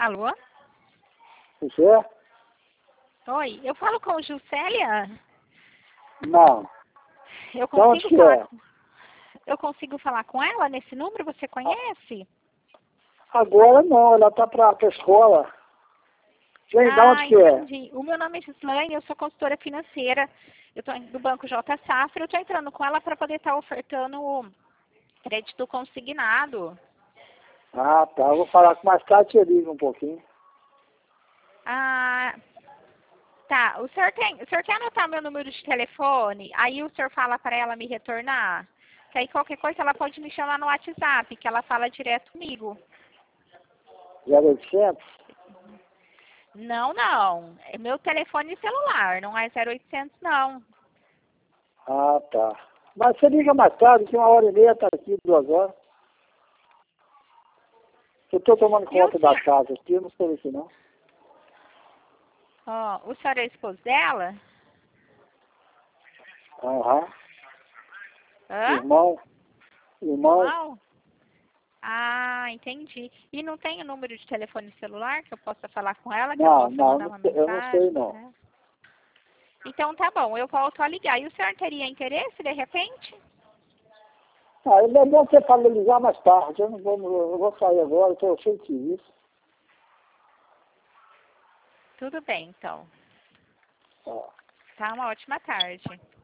Alô? Você é? Oi, eu falo com Juscelia? Não. Eu De onde consigo que falar, é? eu consigo falar com ela nesse número? Você conhece? Agora não, ela tá pra escola. Vem, de onde que é? Entendi. O meu nome é Gislaine, eu sou consultora financeira. Eu tô do Banco J Safra. Eu tô entrando com ela para poder estar ofertando o crédito consignado. Ah, tá. Eu vou falar com mais tarde, você liga um pouquinho. Ah, tá. O senhor quer anotar meu número de telefone? Aí o senhor fala para ela me retornar? Que aí qualquer coisa ela pode me chamar no WhatsApp, que ela fala direto comigo. 0800? Não, não. É meu telefone celular, não é 0800, não. Ah, tá. Mas você liga mais tarde, que 1h30 tá aqui, 2 horas. Eu tô tomando E o conta da senhor? casa aqui, eu não sei isso não. Ó, o senhor é esposo dela? Aham. Hã? Irmão. Irmão. Irmão? Ah, entendi. E não tem o número de telefone celular que eu possa falar com ela, que eu Não, possa não, mandar uma eu não sei mensagem não. para ela? Então tá bom, eu volto a ligar. E o senhor teria interesse, de repente? Ah, é bom você para ligar mais tarde. Eu vou sair agora, estou cheio de serviço. Tudo bem, então. Tá. Tá, uma ótima tarde.